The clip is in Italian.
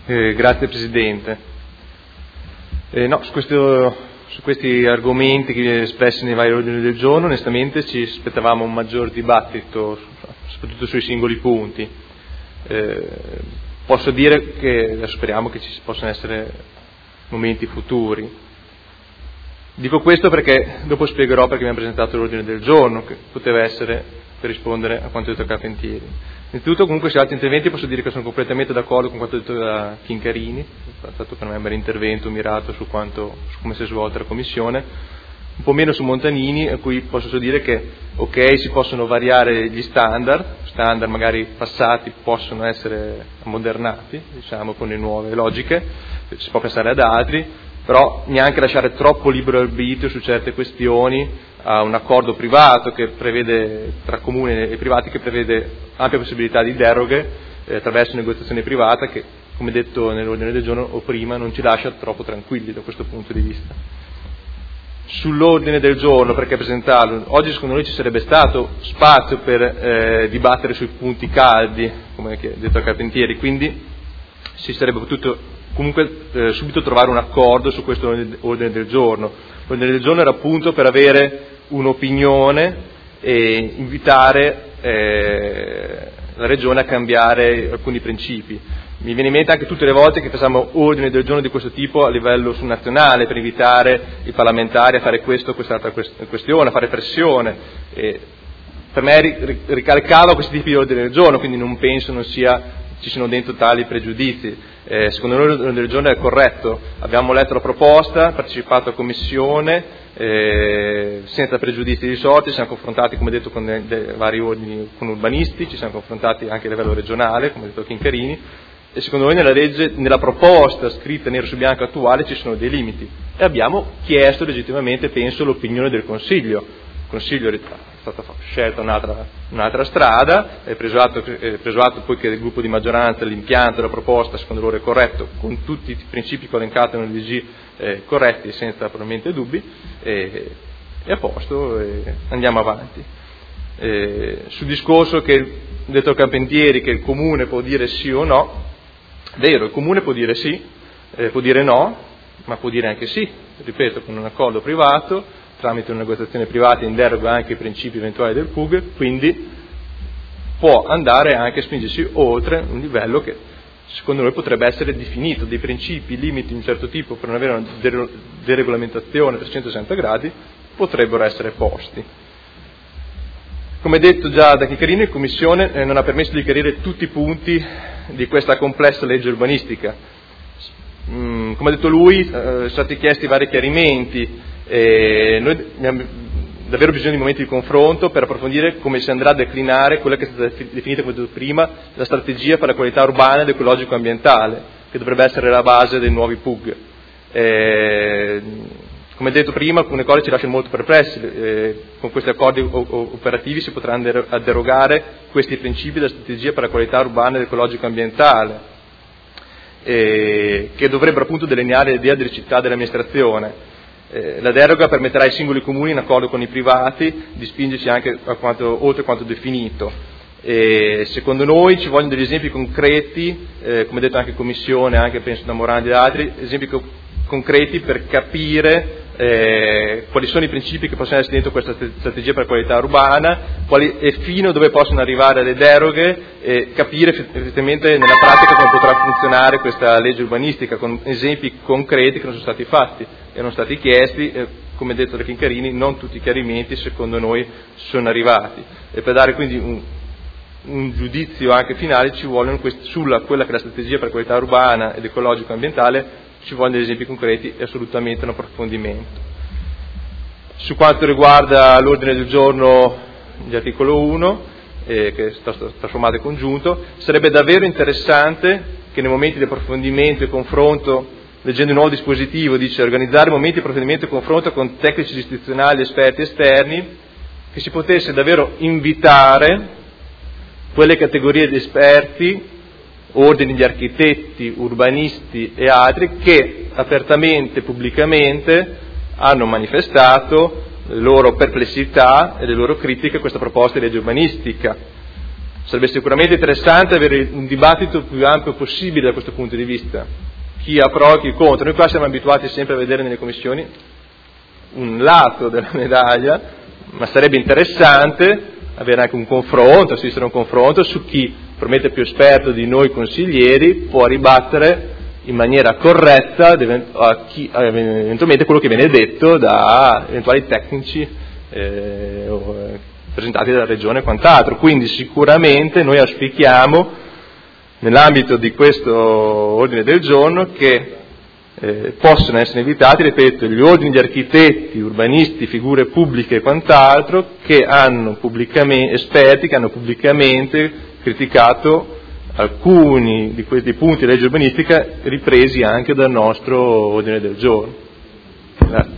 Grazie Presidente. No, su questi argomenti espressi nei vari ordini del giorno, onestamente ci aspettavamo un maggior dibattito, soprattutto sui singoli punti. Posso dire che speriamo che ci possano essere momenti futuri. Dico questo perché dopo spiegherò perché abbiamo presentato l'ordine del giorno, che poteva essere per rispondere a quanto detto da Carpentieri. Innanzitutto, comunque, su altri interventi posso dire che sono completamente d'accordo con quanto detto da Chincarini, è stato per me un bel intervento mirato su come si è svolta la Commissione, un po' meno su Montanini, a cui posso dire che ok, si possono variare gli standard magari passati possono essere ammodernati, diciamo, con le nuove logiche, si può pensare ad altri, però neanche lasciare troppo libero arbitrio su certe questioni a un accordo privato che prevede, tra comune e privati, che prevede ampia possibilità di deroghe attraverso negoziazione privata che, come detto nell'ordine del giorno o prima, non ci lascia troppo tranquilli da questo punto di vista. Sull'ordine del giorno, perché presentarlo? Oggi secondo noi ci sarebbe stato spazio per dibattere sui punti caldi, come detto da Carpentieri, quindi si sarebbe potuto comunque subito trovare un accordo su questo ordine del giorno. L'ordine del giorno era appunto per avere un'opinione e invitare la Regione a cambiare alcuni principi. Mi viene in mente anche tutte le volte che facciamo ordini del giorno di questo tipo a livello nazionale per invitare i parlamentari a fare questo o quest'altra questione, a fare pressione. Per me ricalcava questi tipi di ordini del giorno, quindi non penso ci siano dentro tali pregiudizi. Secondo noi l'ordine del giorno è corretto, abbiamo letto la proposta, partecipato a commissione, senza pregiudizi di sorte, ci siamo confrontati, come detto, con vari ordini, con urbanisti, ci siamo confrontati anche a livello regionale, come ha detto Chincarini, e secondo noi nella proposta scritta nero su bianco attuale ci sono dei limiti e abbiamo chiesto legittimamente, penso, l'opinione del Consiglio. Il Consiglio è stata scelta un'altra strada, è preso atto poi che il gruppo di maggioranza, l'impianto della proposta secondo loro è corretto, con tutti i principi elencati nel DG corretti senza probabilmente dubbi, è a posto, andiamo avanti. Sul discorso che ha detto Carpentieri che il Comune può dire sì o no, vero, il Comune può dire sì, può dire no, ma può dire anche sì, ripeto, con un accordo privato, tramite una negoziazione privata in deroga anche ai principi eventuali del PUG, quindi può andare anche a spingersi oltre un livello che secondo noi potrebbe essere definito, dei principi, limiti di un certo tipo per non avere una deregolamentazione a 360 gradi potrebbero essere posti. Come detto già da Chincarini, la Commissione non ha permesso di chiarire tutti i punti di questa complessa legge urbanistica. Come ha detto lui, sono stati chiesti vari chiarimenti e noi abbiamo davvero bisogno di momenti di confronto per approfondire come si andrà a declinare quella che è stata definita, come detto prima, la strategia per la qualità urbana ed ecologico-ambientale, che dovrebbe essere la base dei nuovi PUG. Come detto prima, alcune cose ci lasciano molto perplessi, con questi accordi operativi si potrà andare a derogare questi principi della strategia per la qualità urbana ed ecologico-ambientale, che dovrebbero appunto delineare l'idea delle città dell'amministrazione. La deroga permetterà ai singoli comuni, in accordo con i privati, di spingersi anche oltre quanto definito. Secondo noi ci vogliono degli esempi concreti, come detto anche in Commissione, anche penso da Morandi e altri, esempi concreti per capire quali sono i principi che possono essere dentro questa strategia per la qualità urbana, e fino a dove possono arrivare le deroghe, e capire effettivamente nella pratica come potrà funzionare questa legge urbanistica, con esempi concreti che non sono stati fatti, erano stati chiesti, come detto da Chincarini, non tutti i chiarimenti secondo noi sono arrivati, e per dare quindi un giudizio anche finale ci vogliono sulla quella che è la strategia per la qualità urbana ed ecologico-ambientale, ci vogliono degli esempi concreti e assolutamente un approfondimento. Su quanto riguarda l'ordine del giorno di articolo 1, che è stato trasformato in congiunto, sarebbe davvero interessante che nei momenti di approfondimento e confronto, leggendo il nuovo dispositivo, dice organizzare momenti di approfondimento e confronto con tecnici istituzionali, esperti esterni, che si potesse davvero invitare quelle categorie di esperti, ordini di architetti, urbanisti e altri, che apertamente, pubblicamente hanno manifestato le loro perplessità e le loro critiche a questa proposta di legge urbanistica. Sarebbe sicuramente interessante avere un dibattito più ampio possibile da questo punto di vista. Chi ha pro, chi contro. Noi qua siamo abituati sempre a vedere nelle commissioni un lato della medaglia, ma sarebbe interessante avere anche un confronto, assistere a un confronto su chi, probabilmente più esperto di noi consiglieri, può ribattere in maniera corretta eventualmente quello che viene detto da eventuali tecnici presentati dalla Regione e quant'altro. Quindi sicuramente noi auspichiamo, nell'ambito di questo ordine del giorno, che possono essere invitati, ripeto, gli ordini di architetti, urbanisti, figure pubbliche e quant'altro che hanno esperti che hanno pubblicamente criticato alcuni di questi punti di legge urbanistica ripresi anche dal nostro ordine del giorno. Grazie.